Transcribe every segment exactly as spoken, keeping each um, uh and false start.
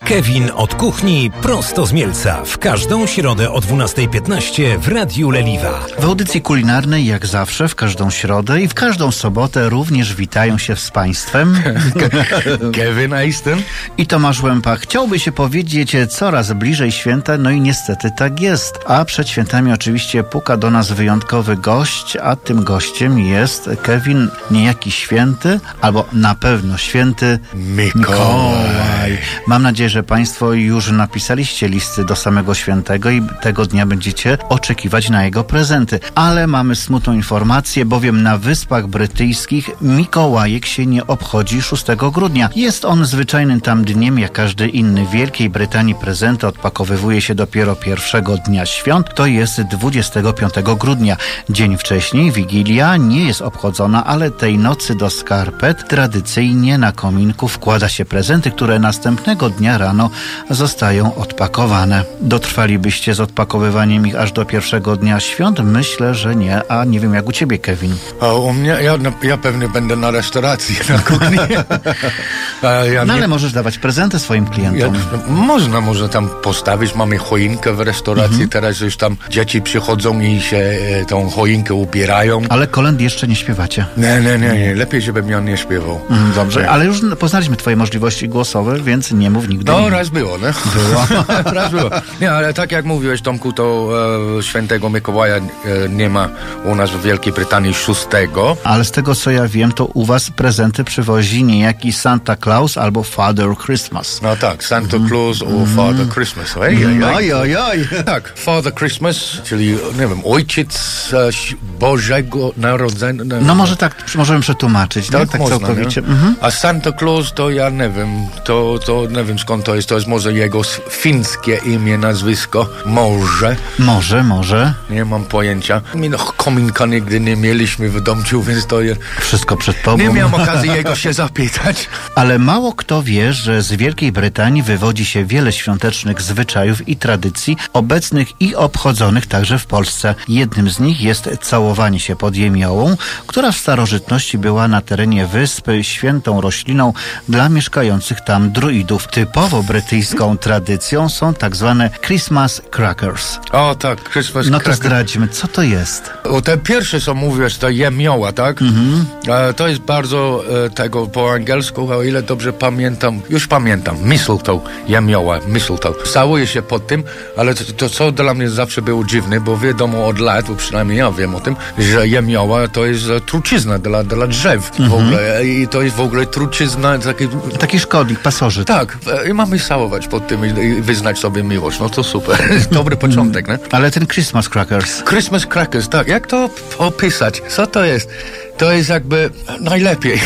Kevin od kuchni prosto z Mielca. W każdą środę o dwunasta piętnaście w Radiu Leliwa. W audycji kulinarnej jak zawsze w każdą środę i w każdą sobotę również witają się z Państwem Kevin Easton i Tomasz Łępa. Chciałby się powiedzieć coraz bliżej święta, no i niestety tak jest. A przed świętami oczywiście puka do nas wyjątkowy gość, a tym gościem jest Kevin niejaki święty, albo na pewno święty Mikołaj. Mam nadzieję, że Państwo już napisaliście listy do samego świętego i tego dnia będziecie oczekiwać na jego prezenty. Ale mamy smutną informację, bowiem na Wyspach Brytyjskich Mikołajek się nie obchodzi szóstego grudnia. Jest on zwyczajnym tam dniem, jak każdy inny. W Wielkiej Brytanii prezenty odpakowywuje się dopiero pierwszego dnia świąt, to jest dwudziestego piątego grudnia. Dzień wcześniej, Wigilia, nie jest obchodzona, ale tej nocy do skarpet tradycyjnie na kominku wkłada się prezenty, które następnego dnia rano zostają odpakowane. Dotrwalibyście z odpakowywaniem ich aż do pierwszego dnia świąt? Myślę, że nie. A nie wiem jak u ciebie, Kevin. A u mnie, ja, ja pewnie będę na restauracji, na kuchni. ja no nie... ale możesz dawać prezenty swoim klientom. Ja, można, można tam postawić. Mamy choinkę w restauracji. Mhm. Teraz już tam dzieci przychodzą i się e, tą choinkę ubierają. Ale kolęd jeszcze nie śpiewacie. Nie, nie, nie, nie. Lepiej, żebym ja nie śpiewał. Mm, dobrze, nie. Ale już poznaliśmy twoje możliwości głosowe, więc nie mów nigdy. No, nie. raz było, nie? Było. raz było. Nie, ale tak jak mówiłeś, Tomku, to e, świętego Mikołaja e, nie ma u nas w Wielkiej Brytanii szóstego. Ale z tego, co ja wiem, to u was prezenty przywozi niejaki Santa Claus albo Father Christmas. No tak, Santa mm. Claus mm. o Father Christmas. Ej, ej, ej. Oj, oj, oj. Tak, Father Christmas, czyli, nie wiem, ojciec e, Bożego Narodzenia. No może tak możemy przetłumaczyć, tak? Tak można, całkowicie. Mhm. A Santa Claus to ja nie wiem, to, to nie wiem skąd to jest, to jest może jego fińskie imię, nazwisko, może. Może, może. Nie mam pojęcia. My no, kominka nigdy nie mieliśmy w domciu, więc to jest... Wszystko przed tobą. Nie miałem okazji jego się zapytać. Ale mało kto wie, że z Wielkiej Brytanii wywodzi się wiele świątecznych zwyczajów i tradycji obecnych i obchodzonych także w Polsce. Jednym z nich jest całowanie się pod jemiołą, która w starożytności była na terenie wyspy świętą rośliną dla mieszkających tam druidów. Typowo brytyjską tradycją są tak zwane Christmas crackers. O tak, Christmas No to crackers. zdradźmy, co to jest? O, te pierwsze, co mówisz, to jemioła, tak? Mhm. E, to jest bardzo e, tego po angielsku, o ile dobrze pamiętam, już pamiętam, mistletoe, jemioła, mistletoe. Całuje się pod tym, ale to, to co dla mnie zawsze było dziwne, bo wiadomo od lat, bo przynajmniej ja wiem o tym, że jemioła to jest trucizna dla, dla drzew mhm. w ogóle i to jest w ogóle trucizna taki... Taki szkodnik, pasożyt. Tak, i mamy całować pod tym i wyznać sobie miłość, no to super, dobry początek, nie? Ale ten Christmas crackers. Christmas crackers, tak, jak to opisać? Co to jest? To jest jakby najlepiej.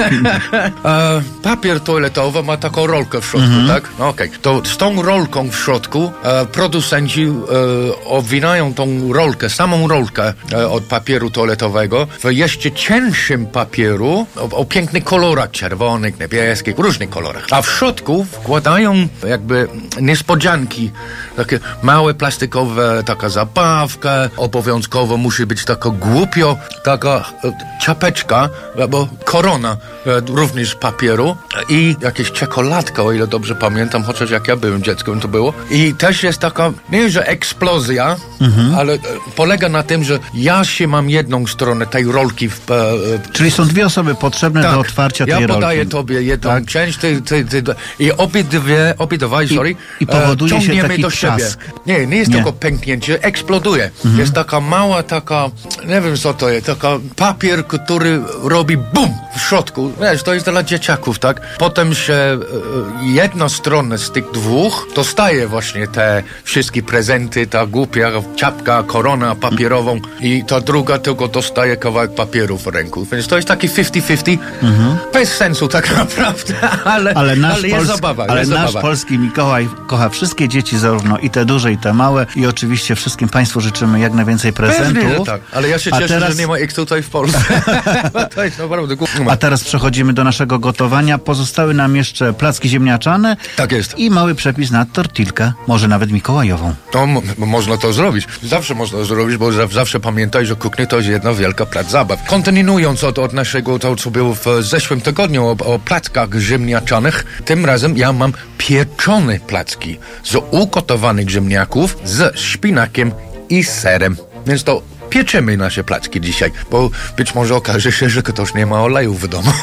e, papier toaletowy ma taką rolkę w środku, mm-hmm. tak? No, okej. Okay. To z tą rolką w środku e, producenci e, obwinają tą rolkę, samą rolkę e, od papieru toaletowego w jeszcze cięższym papieru o, o pięknych kolorach, czerwonych, niebieskich, różnych kolorach. A w środku wkładają jakby niespodzianki, takie małe plastikowe, taka zabawka, obowiązkowo musi być taka głupio, taka e, czapeczka, albo korona e, również papieru i jakieś czekoladka, o ile dobrze pamiętam, chociaż jak ja byłem dzieckiem to było. I też jest taka, nie że eksplozja, mhm. ale e, polega na tym, że ja się mam jedną stronę tej rolki. W, e, Czyli są dwie osoby potrzebne tak, do otwarcia tej rolki. Ja podaję rolki. tobie jedną tak? część ty, ty, ty, ty, i obydwie, obydwaj, I, sorry, i powoduje e, się taki do trzask. siebie. Nie, nie jest nie. tylko pęknięcie, eksploduje. Mhm. Jest taka mała, taka, nie wiem co to jest, taka papier, który robi bum w środku. Wiesz, to jest dla dzieciaków, tak? Potem się e, jedna strona z tych dwóch dostaje właśnie te wszystkie prezenty, ta głupia czapka, korona papierową i ta druga tylko dostaje kawałek papieru w ręku. Więc to jest taki fifty fifty. Mhm. Bez sensu tak naprawdę, ale, ale, nasz ale jest Polsk, zabawa. Ale jest nasz zabawa. polski Mikołaj kocha wszystkie dzieci, zarówno i te duże, i te małe i oczywiście wszystkim Państwu życzymy jak najwięcej prezentów. Pewnie, że tak. Ale ja się A cieszę, teraz... że nie ma ich tutaj w Polsce. To jest naprawdę głupie. A teraz przechodzimy do naszego gotowania. Pozostały nam jeszcze placki ziemniaczane. Tak jest. I mały przepis na tortilkę, może nawet mikołajową. To m- można to zrobić. Zawsze można to zrobić, bo za- zawsze pamiętaj, że kuchnia to jest jedna wielka plac zabaw. Kontynuując od, od naszego, to co było w zeszłym tygodniu o, o plackach ziemniaczanych, tym razem ja mam pieczone placki z ugotowanych ziemniaków z szpinakiem i serem. Więc to pieczemy nasze placki dzisiaj, bo być może okaże się, że ktoś nie ma oleju w domu.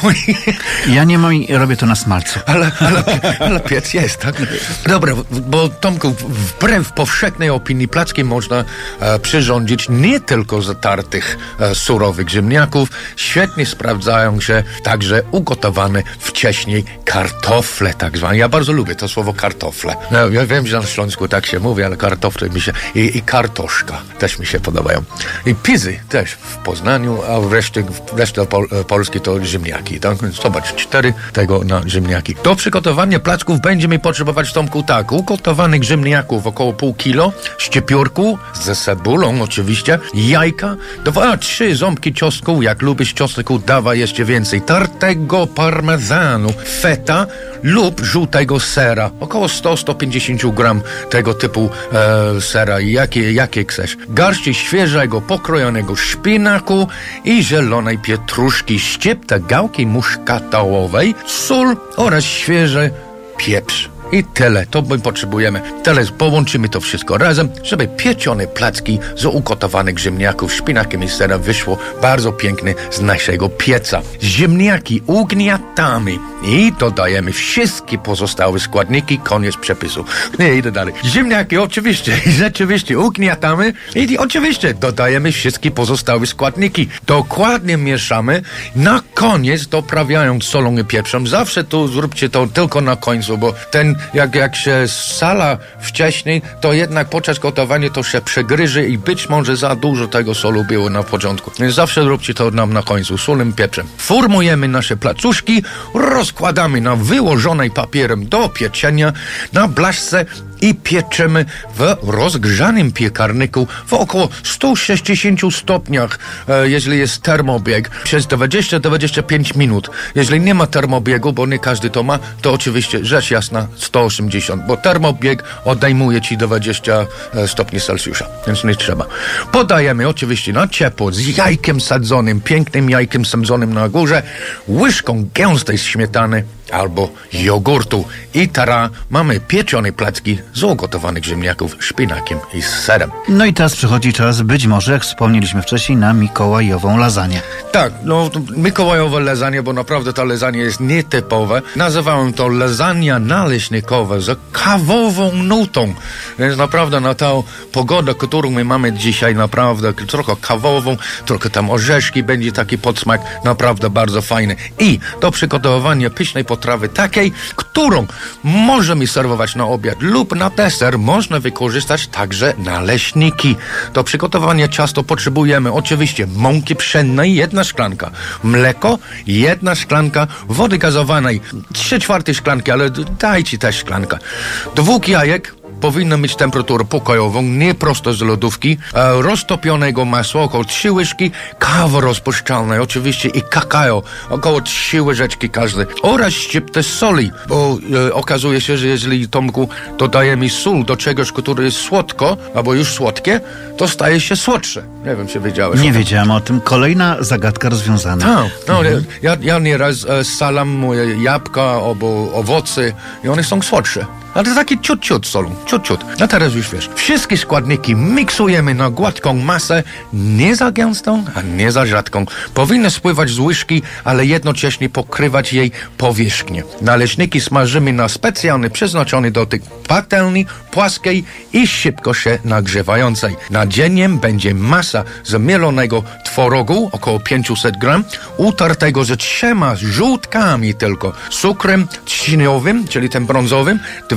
Ja nie mam i robię to na smalcu. Ale, ale, ale piec jest, tak? Dobra, bo Tomku, wbrew powszechnej opinii placki można e, przyrządzić nie tylko z tartych e, surowych ziemniaków. Świetnie sprawdzają się także ugotowane wcześniej kartofle tak zwane. Ja bardzo lubię to słowo kartofle. No, ja wiem, że na Śląsku tak się mówi, ale kartofle mi się... I, i kartoszka też mi się podobają. I pizy też w Poznaniu, a wreszcie, wreszcie Pol, Polski to ziemniaki. Tak? Zobacz, cztery tego na ziemniaki. Do przygotowania placków będziemy potrzebować, Tomku, tak, ugotowanych ziemniaków około pół kilo, szczypiórku ze cebulą oczywiście, jajka, dwa, trzy ząbki czosnku, jak lubisz czosnku, dawaj jeszcze więcej, tartego parmezanu, feta lub żółtego sera, około sto do stu pięćdziesięciu gram tego typu e, sera, jakie, jakie chcesz. Garści świeżego, pokrojonego szpinaku i zielonej pietruszki, szczypta gałki muszkatołowej, sól oraz świeży pieprz. I tyle, to my potrzebujemy. Teraz połączymy to wszystko razem, żeby pieczone placki z ugotowanych ziemniaków, szpinakiem i serem wyszło bardzo pięknie z naszego pieca. Ziemniaki ugniatamy i dodajemy wszystkie pozostałe składniki, koniec przepisu. Nie, idę dalej. Ziemniaki oczywiście, rzeczywiście ugniatamy i oczywiście dodajemy wszystkie pozostałe składniki. Dokładnie mieszamy, na koniec doprawiając solą i pieprzem. Zawsze tu zróbcie to tylko na końcu, bo ten Jak, jak się sala wcześniej, to jednak podczas gotowania to się przegryzie i być może za dużo tego solu było na początku. Więc zawsze róbcie to nam na końcu, solem, pieprzem. Formujemy nasze placuszki, rozkładamy na wyłożonej papierem do pieczenia na blaszce i pieczemy w rozgrzanym piekarniku w około stu sześćdziesięciu stopniach, e, jeżeli jest termobieg, przez dwadzieścia do dwudziestu pięciu minut. Jeżeli nie ma termobiegu, bo nie każdy to ma, to oczywiście rzecz jasna sto osiemdziesiąt, bo termobieg odejmuje ci dwadzieścia stopni Celsjusza, więc nie trzeba. Podajemy oczywiście na ciepło z jajkiem sadzonym, pięknym jajkiem sadzonym na górze, łyżką gęstej śmietany albo jogurtu i tara, mamy pieczone placki z ugotowanych ziemniaków, szpinakiem i serem. No i teraz przychodzi czas, być może, jak wspomnieliśmy wcześniej, na mikołajową lasagne. Tak, no mikołajowe lasagne, bo naprawdę ta lasagne jest nietypowe. Nazywałem to lasagna naleśnikowa z kawową nutą. Więc naprawdę na tą pogodę, którą my mamy dzisiaj, naprawdę trochę kawową, trochę tam orzeszki, będzie taki podsmak, naprawdę bardzo fajny. I do przygotowania pysznej potrawy takiej, którą możemy serwować na obiad lub na deser, można wykorzystać także naleśniki. Do przygotowania ciasta potrzebujemy oczywiście mąki pszennej, jedna szklanka, mleko, jedna szklanka, wody gazowanej, trzy czwarte szklanki, ale dajcie też szklanka, dwóch jajek, powinno mieć temperaturę pokojową, nie prosto z lodówki, e, roztopionego masła, około trzy łyżki, kawy rozpuszczalnej oczywiście i kakao, około trzy łyżeczki każdy, oraz szczyptę soli, bo e, okazuje się, że jeżeli, Tomku, dodajemy sól do czegoś, które jest słodko, albo już słodkie, to staje się słodsze. Nie wiem, czy wiedziałeś. Nie wiedziałem o tym. Kolejna zagadka rozwiązana. Tak, no, mhm. ja, ja nieraz e, salam moje jabłka albo owoce i one są słodsze. Ale to takie ciut, ciut solą, ciut, ciut. A teraz już wiesz, wszystkie składniki miksujemy na gładką masę, nie za gęstą, a nie za rzadką. Powinny spływać z łyżki, ale jednocześnie pokrywać jej powierzchnię. Naleśniki smażymy na specjalny, przeznaczony do tych patelni, płaskiej i szybko się nagrzewającej. Nadzieniem będzie masa z mielonego tworogu, około pięćset gram, utartego ze trzema żółtkami tylko, cukrem trzciniowym, czyli tym brązowym,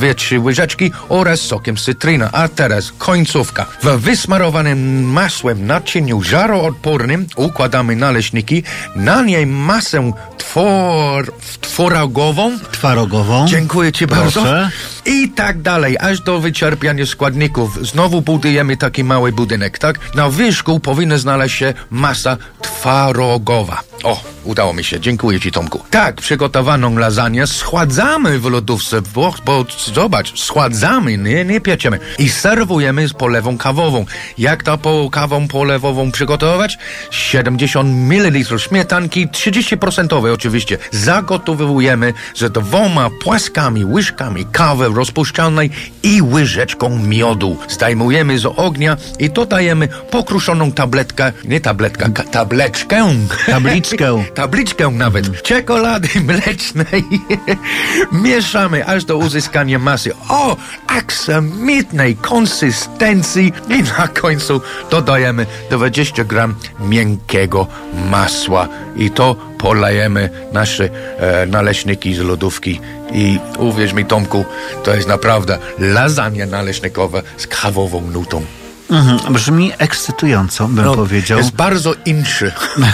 dwie, trzy łyżeczki oraz sokiem z cytryny. A teraz końcówka. W wysmarowanym masłem naczyniu żaroodpornym układamy naleśniki, na niej masę twor, tworogową. Twarogową. Dziękuję ci Proszę. bardzo. I tak dalej, aż do wyczerpania składników. Znowu budujemy taki mały budynek, tak? Na wierzchu powinna znaleźć się masa twarogowa. O, udało mi się. Dziękuję ci, Tomku. Tak, przygotowaną lasagne schładzamy w lodówce, bo, bo zobacz, schładzamy, nie, nie pieczemy. I serwujemy z polewą kawową. Jak ta po, kawą polewową przygotować? siedemdziesiąt mililitrów śmietanki, trzydzieści procent oczywiście. Zagotowujemy z dwoma płaskami łyżkami kawy rozpuszczalnej i łyżeczką miodu. Zdejmujemy z ognia i dodajemy pokruszoną tabletkę, nie tabletkę, ka- tableczkę. Tabliczkę. Tabliczkę nawet. Czekolady mlecznej. Mieszamy aż do uzyskania masy o aksamitnej konsystencji i na końcu dodajemy dwadzieścia gram miękkiego masła i to polejemy nasze e, naleśniki z lodówki i uwierz mi, Tomku, to jest naprawdę lasagna naleśnikowa z kawową nutą. Mhm, brzmi ekscytująco, bym No, powiedział. jest bardzo inszy.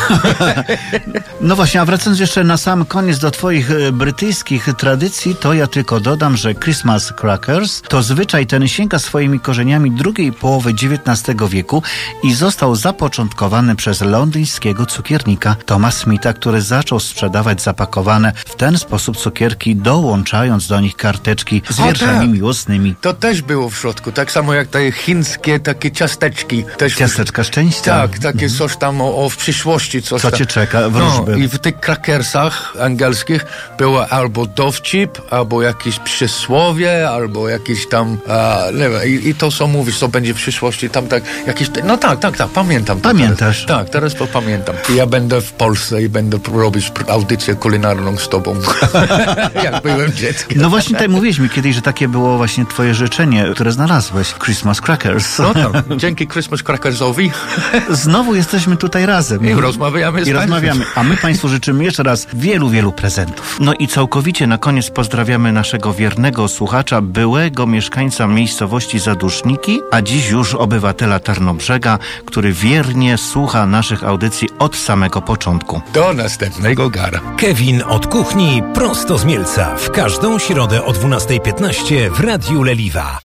No właśnie, a wracając jeszcze na sam koniec do twoich e, brytyjskich tradycji, to ja tylko dodam, że Christmas crackers to zwyczaj ten sięga swoimi korzeniami drugiej połowy dziewiętnastego wieku i został zapoczątkowany przez londyńskiego cukiernika Thoma Smitha, który zaczął sprzedawać zapakowane w ten sposób cukierki, dołączając do nich karteczki z O, wierszami tak. miłosnymi. To też było w środku, tak samo jak te chińskie takie ciasteczki. Też Ciasteczka szczęścia. Tak, takie coś tam o, o w przyszłości. Coś Co tam. cię czeka, No, wróżby. i w tych krakersach angielskich było albo dowcip, albo jakieś przysłowie, albo jakieś tam, a, nie wiem, i, i to co mówisz, co będzie w przyszłości, tam tak, jakieś, no tak, tak, tak, pamiętam. to Pamiętasz? Teraz. Tak, teraz to pamiętam. I ja będę w Polsce i będę robić audycję kulinarną z tobą, jak byłem dzieckiem. No właśnie tutaj mówiliśmy kiedyś, że takie było właśnie twoje życzenie, które znalazłeś. Christmas crackers. No tak, dzięki Christmas Crackersowi Znowu jesteśmy tutaj razem. i rozmawiamy z I państwem. rozmawiamy. A my Państwu życzymy jeszcze raz wielu, wielu prezentów. No i całkowicie na koniec pozdrawiamy naszego wiernego słuchacza, byłego mieszkańca miejscowości Zaduszniki, a dziś już obywatela Tarnobrzega, który wiernie słucha naszych audycji od samego początku. Do następnego gara. Kevin od kuchni prosto z Mielca w każdą środę o dwunasta piętnaście w Radiu Leliwa.